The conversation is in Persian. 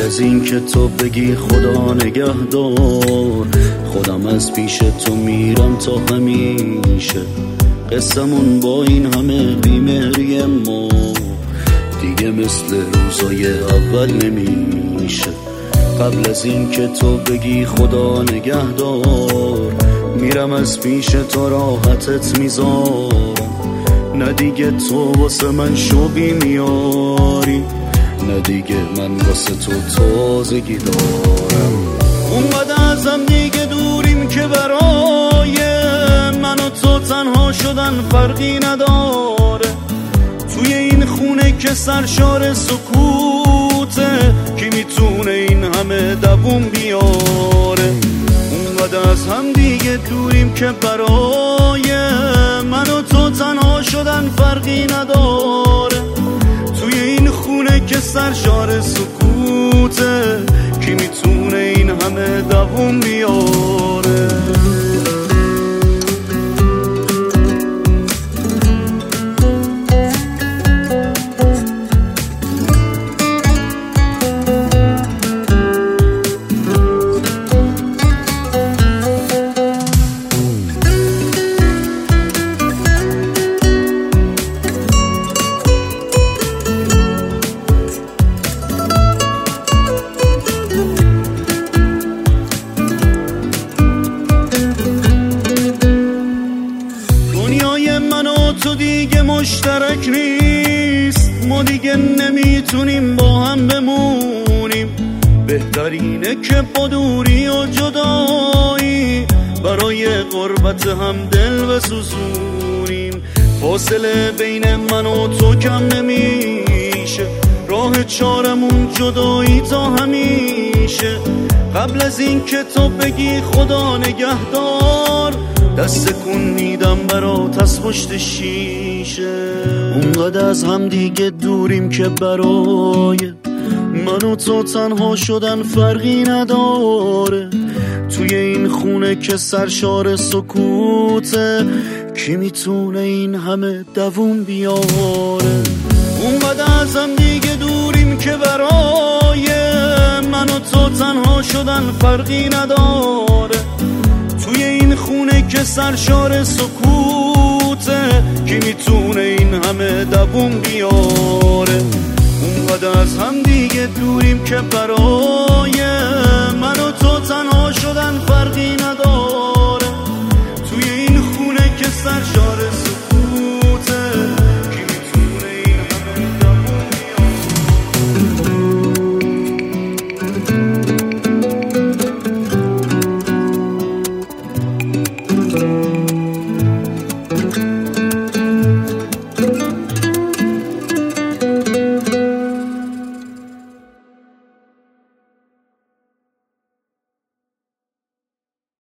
از این که تو بگی خدا نگهدار، خودم از پیش تو میرم تا همیشه. قصمون با این همه بیمهری ما دیگه مثل روزای اول نمیشه. قبل از این که تو بگی خدا نگهدار، میرم از پیش تو راحتت میذارم. نه دیگه تو واسه من شوقی میاری، نه دیگه من واسه تو تازگی دارم. اونقدر ازم دیگه دوریم که برای من و تو تنها شدن فرقی نداره. توی این خونه که سرشار سکوته، کی میتونه این همه دووم بیاره؟ اونقدر از هم دیگه دوریم که برای من و تو تنها شدن فرقی نداره. توی این خونه که سرشار سکوته، کی میتونه این همه دووم بیاره؟ تو دیگه مشترک نیست، ما دیگه نمیتونیم با هم بمونیم. بهترینه که با دوری و جدایی برای غربت هم دل بسوزونیم. فاصله بین من و تو کم نمیشه، راه چارمون جدایی تا همیشه. قبل از این که تو بگی خدا نگهدار، دست کن میدم برات از پشت شیشه. اونقدر از هم دیگه دوریم که برای من و تو تنها شدن فرقی نداره. توی این خونه که سرشار سکوته، کی میتونه این همه دووم بیاره؟ اونقدر از هم دیگه دوریم که برای من و تو تنها شدن فرقی نداره. توی این خونه که سرشار سکوته، کی میتونه این همه دووم بیاره؟ اونقدر از هم دیگه دوریم که برای